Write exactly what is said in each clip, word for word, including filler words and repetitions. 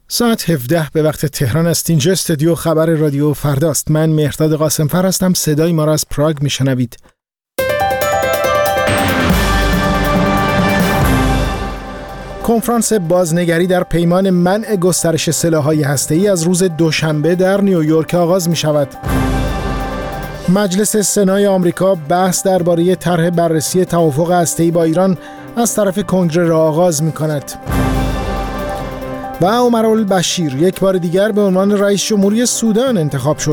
ساعت هفده به وقت تهران است. اینجا استودیو خبر رادیو فرداست. من مهرداد قاسمفر هستم. صدای ما را از پراگ میشنوید. کنفرانس بازنگری در پیمان منع گسترش سلاح‌های هسته‌ای از روز دوشنبه در نیویورک آغاز می‌شود. مجلس سنای آمریکا بحث درباره طرح بررسی توافق هسته‌ای با ایران از طرف کنگره را آغاز می‌کند. و عمر البشیر یک بار دیگر به عنوان رئیس جمهوری سودان انتخاب شد.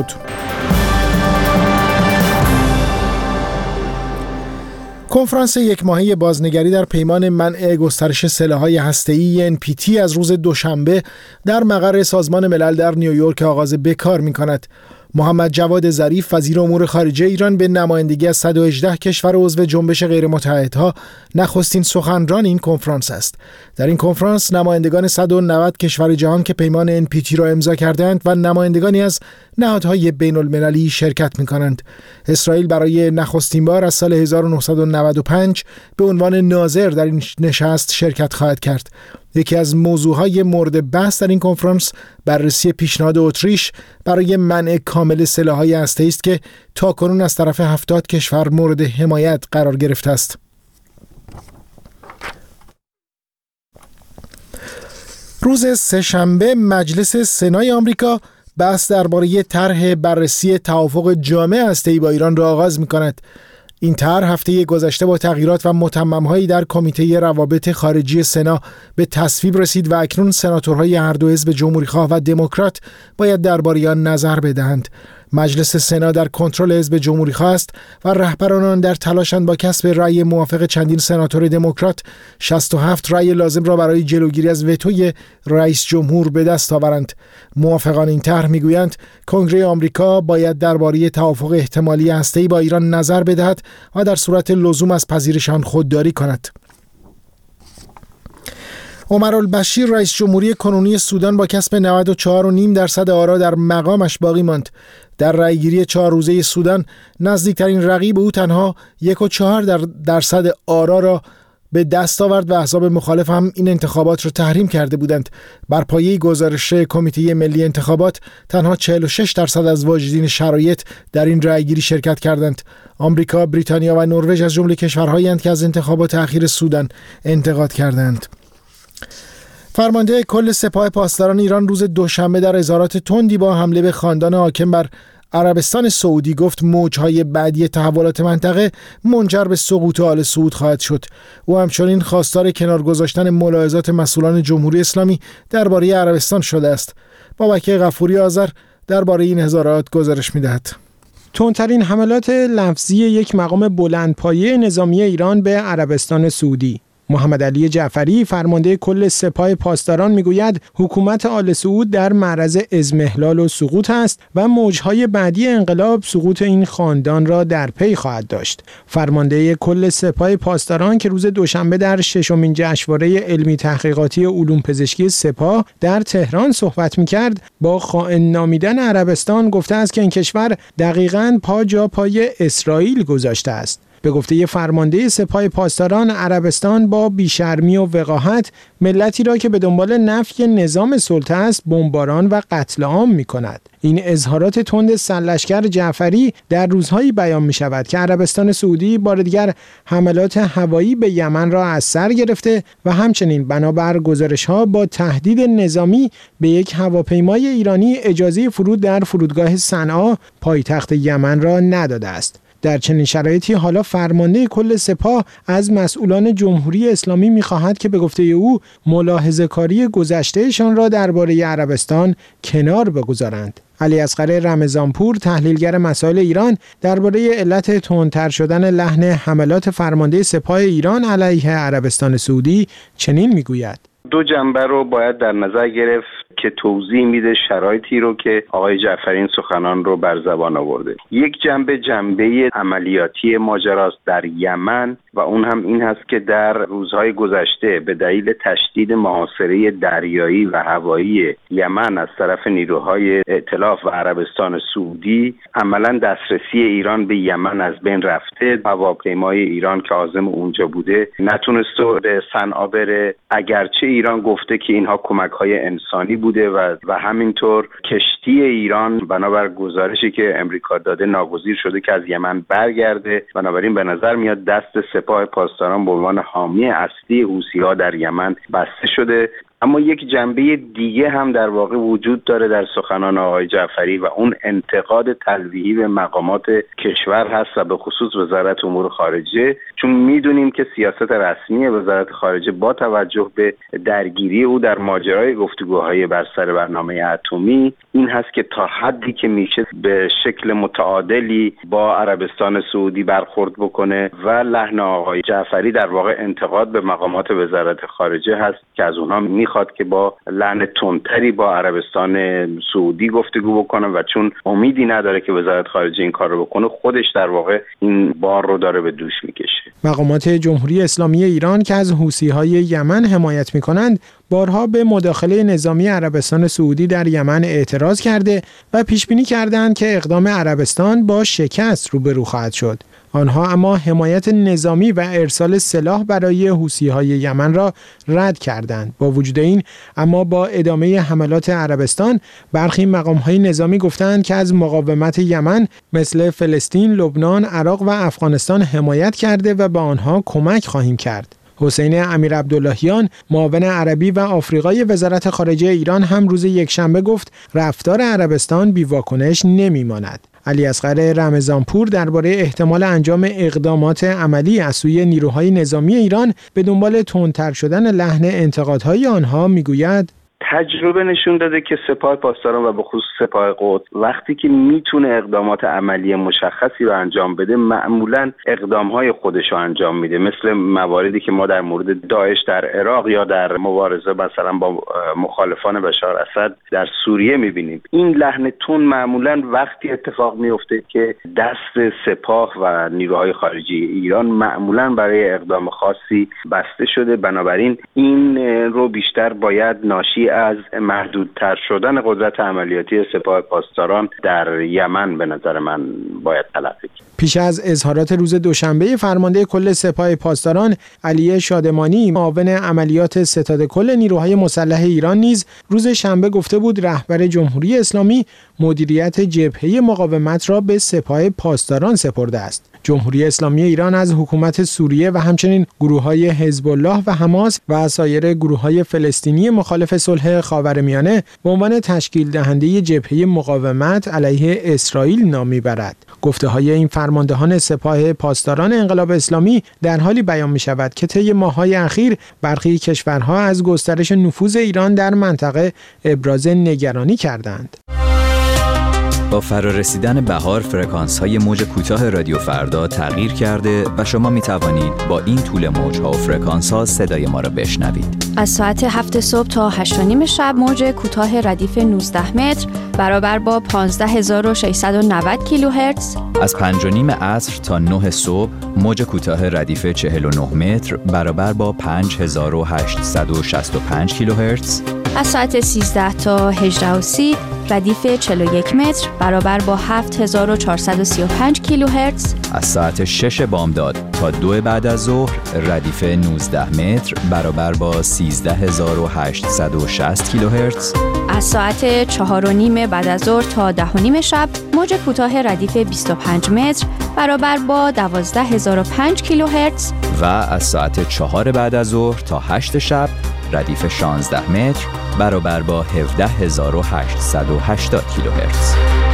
کنفرانس یک ماهه بازنگری در پیمان منع گسترش سلاح‌های هسته‌ای ان پی تی از روز دوشنبه در مقر سازمان ملل در نیویورک آغاز به کار می‌کند. محمد جواد ظریف وزیر امور خارجه ایران به نمایندگی از صد و هجده کشور عضو جنبش غیرمتحدها نخستین سخنران این کنفرانس است. در این کنفرانس نمایندگان صد و نود کشور جهان که پیمان ان پی تی را امضا کردند و نمایندگانی از نهادهای بین المللی شرکت می‌کنند. اسرائیل برای نخستین بار از سال هزار و نهصد و نود و پنج به عنوان ناظر در این نشست شرکت خواهد کرد. یکی از موضوعهای مورد بحث در این کنفرانس بررسی پیشنهاد اتریش برای منع کامل سلاح‌های هسته‌ای است که تاکنون از طرف هفتاد کشور مورد حمایت قرار گرفته است. روز سه‌شنبه مجلس سنای آمریکا بحث درباره طرح بررسی توافق جامع هسته‌ای با ایران را آغاز می‌کند. این طرح هفته گذشته با تغییرات و متمم‌هایی در کمیته روابط خارجی سنا به تصویب رسید و اکنون سناتورهای هر دو حزب جمهوری‌خواه و دموکرات باید درباره آن نظر بدهند. مجلس سنا در کنترل حزب جمهوری‌خواه است و رهبران آن در تلاشند با کسب رأی موافق چندین سناتور دموکرات شصت و هفت رأی لازم را برای جلوگیری از وتوی رئیس جمهور به دست آورند. موافقان این طرح میگویند کنگره آمریکا باید درباره توافق احتمالی هسته‌ای با ایران نظر بدهد و در صورت لزوم از پذیرش آن خودداری کند. عمر البشیر رئیس جمهوری کنونی سودان با کسب نود و چهار و نیم درصد آرا در مقامش باقی ماند. در رأیگیری چهار روزه سودان نزدیکترین رقیب او تنها یک و چهار در درصد آرا را به دست آورد و احزاب مخالف هم این انتخابات را تحریم کرده بودند. بر پایه گزارش کمیته ملی انتخابات تنها چهل و شش درصد از واجدین شرایط در این رأیگیری شرکت کردند. آمریکا، بریتانیا و نروژ از جمله کشورهایی اند که از انتخابات اخیر سودان انتقاد کردند. فرمانده کل سپاه پاسداران ایران روز دوشنبه در اظهارات تندی با حمله به خاندان حاکم بر عربستان سعودی گفت موج‌های بعدی تحولات منطقه منجر به سقوط آل سعود خواهد شد. او همچنین خواستار کنار گذاشتن ملاحظات مسئولان جمهوری اسلامی درباره عربستان شده است. بابک غفوری آذر درباره این اظهارات گزارش می‌دهد. تندترین حملات لفظی یک مقام بلندپایه نظامی ایران به عربستان سعودی. محمد علی جعفری فرمانده کل سپاه پاسداران میگوید حکومت آل سعود در معرض اضمحلال و سقوط است و موجهای بعدی انقلاب سقوط این خاندان را در پی خواهد داشت. فرمانده کل سپاه پاسداران که روز دوشنبه در ششمین جشنواره علمی تحقیقاتی علوم پزشکی سپاه در تهران صحبت میکرد با خائن نامیدن عربستان گفته است که این کشور دقیقاً پا جا پای اسرائیل گذاشته است. به گفته فرمانده سپاه پاسداران عربستان با بیشرمی و وقاحت ملتی را که به دنبال نفی نظام سلطه است بمباران و قتل عام می کند. این اظهارات تند سرلشکر جعفری در روزهایی بیان می شود که عربستان سعودی بار دیگر حملات هوایی به یمن را از سر گرفته و همچنین بنابر گزارش‌ها با تهدید نظامی به یک هواپیمای ایرانی اجازه فرود در فرودگاه صنعا پایتخت یمن را نداده است. در چنین شرایطی حالا فرمانده کل سپاه از مسئولان جمهوری اسلامی می‌خواهد که به گفته او ملاحظه‌کاری گذشتهشان را درباره عربستان کنار بگذارند. علی اصغر رمضانپور تحلیلگر مسائل ایران درباره علت تندتر شدن لحن حملات فرمانده سپاه ایران علیه عربستان سعودی چنین میگوید: دو جنبه رو باید در نظر گرفت که توضیح میده شرایطی رو که آقای جعفری این سخنان رو بر زبان آورده. یک جنبه جنبه عملیاتی ماجراست در یمن و اون هم این هست که در روزهای گذشته به دلیل تشدید محاصره دریایی و هوایی یمن از طرف نیروهای ائتلاف و عربستان سعودی عملا دسترسی ایران به یمن از بین رفته. هواپیمای ایران که عازم اونجا بوده نتونسته به صنعا بره، اگرچه ایران گفته که اینها کمک‌های انسانی بوده و و همینطور کشتی ایران بنابر گزارشی که امریکا داده ناگزیر شده که از یمن برگرده. بنابراین به نظر میاد دست سپاه پاسداران به عنوان حامی اصلی حوثی‌ها در یمن بسته شده. اما یک جنبه دیگه هم در واقع وجود داره در سخنان آقای جعفری و اون انتقاد تلویحی به مقامات کشور هست و به خصوص وزارت امور خارجه، چون میدونیم که سیاست رسمی وزارت خارجه با توجه به درگیری او در ماجرای گفتگوهای بر سر برنامه اتمی این هست که تا حدی که میشه به شکل متعادلی با عربستان سعودی برخورد بکنه و لحن آقای جعفری در واقع انتقاد به مقامات وزارت خارجه هست که از اونها میخواد که با لحن تندتری با عربستان سعودی گفتگو بکنه و چون امیدی نداره که وزارت خارجه این کار رو بکنه خودش در واقع این بار رو داره به دوش میکشه. مقامات جمهوری اسلامی ایران که از حوثی‌های یمن حمایت میکنند بارها به مداخله نظامی عربستان سعودی در یمن اعتراض کرده و پیش بینی کردند که اقدام عربستان با شکست روبرو خواهد شد. آنها اما حمایت نظامی و ارسال سلاح برای حوثی‌های یمن را رد کردند. با وجود این اما با ادامه حملات عربستان برخی مقام‌های نظامی گفتند که از مقاومت یمن مثل فلسطین، لبنان، عراق و افغانستان حمایت کرده و به آنها کمک خواهیم کرد. حسین امیرعبداللهیان معاون عربی و آفریقای وزارت خارجه ایران هم روز یکشنبه گفت رفتار عربستان بی‌واکنش نمی‌ماند. علی اصغر رمضانپور درباره احتمال انجام اقدامات عملی از سوی نیروهای نظامی ایران به دنبال تندتر شدن لحن انتقادهای آنها میگوید تجربه نشون داده که سپاه پاسداران و به خصوص سپاه قدس وقتی که میتونه اقدامات عملی مشخصی رو انجام بده معمولا اقدامهای خودش رو انجام میده، مثل مواردی که ما در مورد داعش در عراق یا در مبارزه مثلا با مخالفان بشار اسد در سوریه میبینیم. این لحن تون معمولا وقتی اتفاق میفته که دست سپاه و نیروهای خارجی ایران معمولا برای اقدام خاصی بسته شده. بنابراین این رو بیشتر باید ناشی از محدودتر شدن قدرت عملیاتی سپاه پاسداران در یمن به نظر من باید تلقی کرد. پیش از اظهارات روز دوشنبه فرمانده کل سپاه پاسداران علی شادمانی معاون عملیات ستاد کل نیروهای مسلح ایران نیز روز شنبه گفته بود رهبر جمهوری اسلامی مدیریت جبهه مقاومت را به سپاه پاسداران سپرده است. جمهوری اسلامی ایران از حکومت سوریه و همچنین گروه‌های حزب الله و حماس و سایر گروه‌های فلسطینی مخالف صلح خاورمیانه به عنوان تشکیل دهنده جبهه مقاومت علیه اسرائیل نام می‌برد. گفته‌های این فرماندهان سپاه پاسداران انقلاب اسلامی در حالی بیان می‌شود که طی ماه‌های اخیر برخی کشورها از گسترش نفوذ ایران در منطقه ابراز نگرانی کردند. با فرارسیدن بهار فرکانس‌های موج کوتاه رادیو فردا تغییر کرده و شما می توانید با این طول موج‌ها و فرکانس‌ها صدای ما را بشنوید. از ساعت هفت صبح تا هشت و نیم شب موج کوتاه ردیف نوزده متر برابر با پانزده هزار و ششصد و نود کیلوهرتز. از پنج و نیم عصر تا نه صبح موج کوتاه ردیف چهل و نه متر برابر با پنج هزار و هشتصد و شصت و پنج کیلوهرتز. از ساعت سیزده تا هجده و سی ردیف چهل و یک متر برابر با هفت هزار و چهارصد و سی و پنج کیلوهرتز. از ساعت شش بامداد تا دو بعد از ظهر ردیف نوزده متر برابر با سیزده هزار و هشتصد و شصت کیلوهرتز. از ساعت چهار و نیم بعد از ظهر تا ده و نیم شب موج کوتاه ردیف بیست و پنج متر برابر با دوازده هزار و پنج کیلوهرتز. و از ساعت چهار بعد از ظهر تا هشت شب ردیف شانزده متر برابر با هفده هزار و هشتصد و هشتاد کیلوهرتز.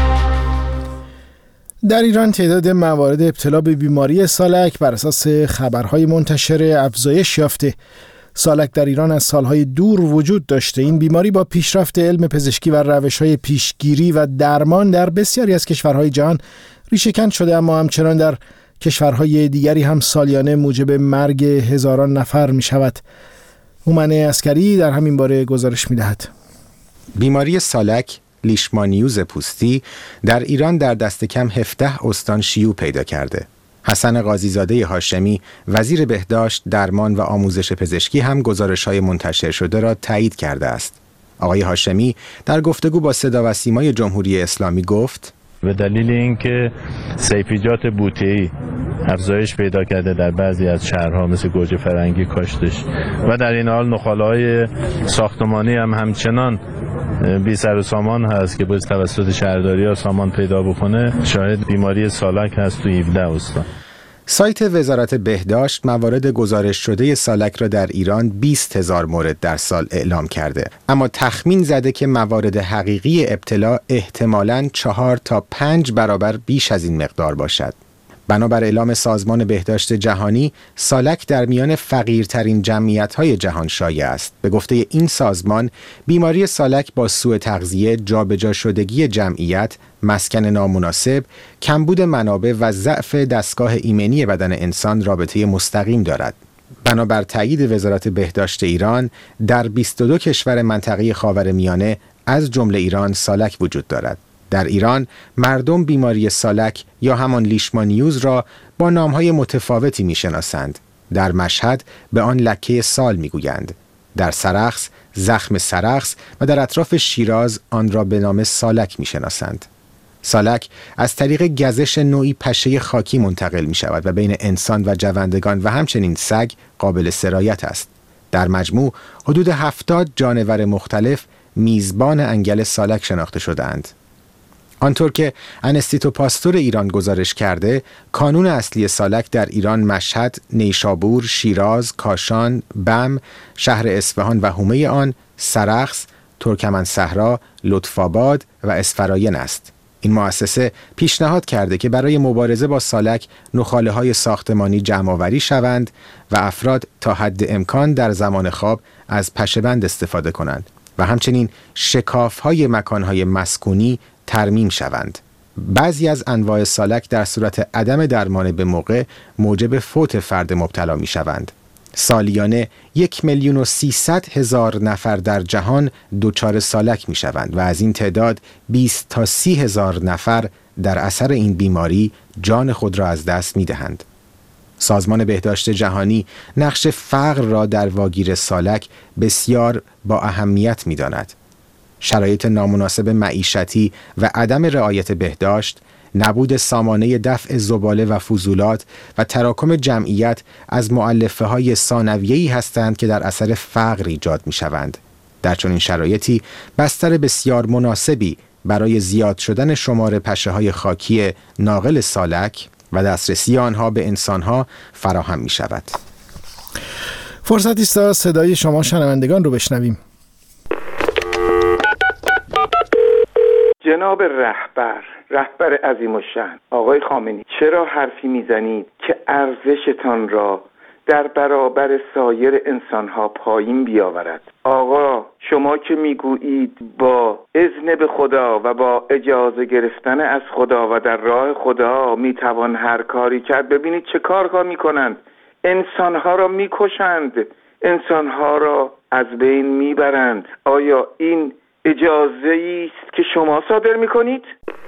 در ایران تعداد موارد ابتلا به بیماری سالک بر اساس خبرهای منتشر افزایش یافته. سالک در ایران از سالهای دور وجود داشته. این بیماری با پیشرفت علم پزشکی و روش‌های پیشگیری و درمان در بسیاری از کشورهای جهان ریشه‌کن شده، اما همچنان در کشورهای دیگری هم سالیانه موجب مرگ هزاران نفر می شود. هومن عسکری در همین باره گزارش می دهد. بیماری سالک، لیشمانیوز پوستی، در ایران در دست کم هفده استان شیوع پیدا کرده. حسن قاضیزاده هاشمی، وزیر بهداشت، درمان و آموزش پزشکی هم گزارش‌های منتشر شده را تایید کرده است. آقای هاشمی در گفتگو با صدا و سیمای جمهوری اسلامی گفت: به دلیل اینکه سیفیجات بوته‌ای افزایش پیدا کرده در بعضی از شهرها مثل گوجه فرنگی کاشتش و در این حال نخاله‌های ساختمانی هم همچنان بی سر و سامان هست که باید توسط شهرداری ها سامان پیدا بکنه. شاهد بیماری سالک هست تو هفده استان. سایت وزارت بهداشت موارد گزارش شده سالک را در ایران بیست هزار مورد در سال اعلام کرده، اما تخمین زده که موارد حقیقی ابتلا احتمالاً چهار تا پنج برابر بیش از این مقدار باشد. بنابر اعلام سازمان بهداشت جهانی، سالک در میان فقیرترین جمعیت‌های جهان شایع است. به گفته این سازمان، بیماری سالک با سوء تغذیه، جابجا شدگی جمعیت، مسکن نامناسب، کمبود منابع و ضعف دستگاه ایمنی بدن انسان رابطه مستقیم دارد. بنابر تایید وزارت بهداشت ایران، در بیست و دو کشور منطقه خاورمیانه از جمله ایران سالک وجود دارد. در ایران مردم بیماری سالک یا همان لیشمانیوز را با نامهای متفاوتی میشناسند. در مشهد به آن لکه سال میگویند، در سرخس زخم سرخس و در اطراف شیراز آن را به نام سالک میشناسند. سالک از طریق گزش نوعی پشه خاکی منتقل می شود و بین انسان و جوندگان و همچنین سگ قابل سرایت است. در مجموع حدود هفتاد جانور مختلف میزبان انگل سالک شناخته شدند. آنطور که انستیتو پاستور ایران گزارش کرده، کانون اصلی سالک در ایران مشهد، نیشابور، شیراز، کاشان، بم، شهر اصفهان و حومه آن، سرخس، ترکمنصحرا، لطف‌آباد و اسفراین است. این مؤسسه پیشنهاد کرده که برای مبارزه با سالک نخاله‌های ساختمانی جمع‌آوری شوند و افراد تا حد امکان در زمان خواب از پشه‌بند استفاده کنند و همچنین شکاف‌های مکان‌های مسکونی ترمیم شوند. بعضی از انواع سالک در صورت عدم درمان به موقع موجب فوت فرد مبتلا می شوند. سالیانه یک میلیون و سیصد هزار نفر در جهان دچار سالک می شوند و از این تعداد بیست تا سی هزار نفر در اثر این بیماری جان خود را از دست می دهند. سازمان بهداشت جهانی نقش فقر را در واگیر سالک بسیار با اهمیت می داند. شرایط نامناسب معیشتی و عدم رعایت بهداشت، نبود سامانه دفع زباله و فضولات و تراکم جمعیت از مؤلفه های ثانویه‌ای هستند که در اثر فقر ایجاد می شوند. در چنین شرایطی بستر بسیار مناسبی برای زیاد شدن شمار پشه های خاکی ناقل سالک و دسترسی آنها به انسانها فراهم می شود. فرصتی است تا صدای شما شنوندگان رو بشنویم. جناب رهبر رهبر عظیم الشأن آقای خامنه‌ای، چرا حرفی میزنید که ارزشتان را در برابر سایر انسانها پایین بیاورد؟ آقا شما که میگویید با اذن به خدا و با اجازه گرفتن از خدا و در راه خدا میتوان هر کاری کرد، ببینید چه کارها میکنند. انسانها را میکشند، انسانها را از بین میبرند. آیا این اجازه است که شما صادر میکنید؟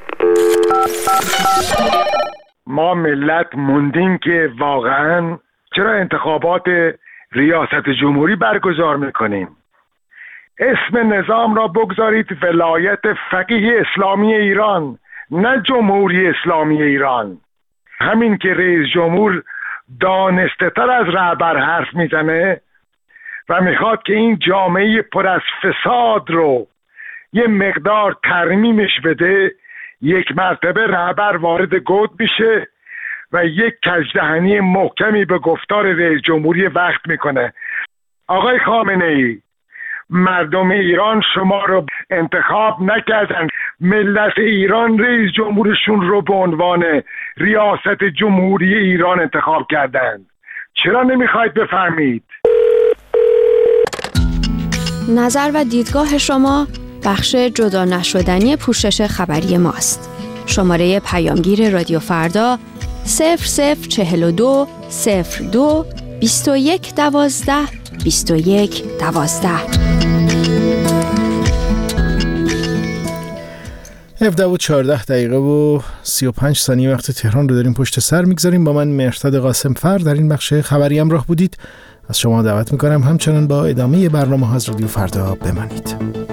ما ملت موندیم که واقعا چرا انتخابات ریاست جمهوری برگزار میکنیم؟ اسم نظام را بگذارید ولایت فقیه اسلامی ایران، نه جمهوری اسلامی ایران. همین که رئیس جمهور دانسته تر از رهبر حرف میزنه و میخواد که این جامعه پر از فساد رو یه مقدار ترمیمش بده، یک مرتبه رهبر وارد گود میشه و یک کجدهنی محکمی به گفتار رئیس جمهوری وقت میکنه. آقای خامنه‌ای، مردم ایران شما رو انتخاب نکردن، ملت ایران رئیس جمهورشون رو به عنوان ریاست جمهوری ایران انتخاب کردند. چرا نمیخواید بفهمید؟ نظر و دیدگاه شما بخش جدا نشدنی پوشش خبری ماست. شماره پیامگیر رادیو فردا صفر صفر چهل و دو صفر دو بیست و یک دوازده بیست و یک دوازده. هفده و چهارده دقیقه و سی و پنج ثانیه وقت تهران رو داریم پشت سر میگذاریم. با من مهرداد قاسم فر در این بخش خبری همراه بودید. از شما دعوت میکنم همچنان با ادامه برنامه ها از رادیو فردا بمانید.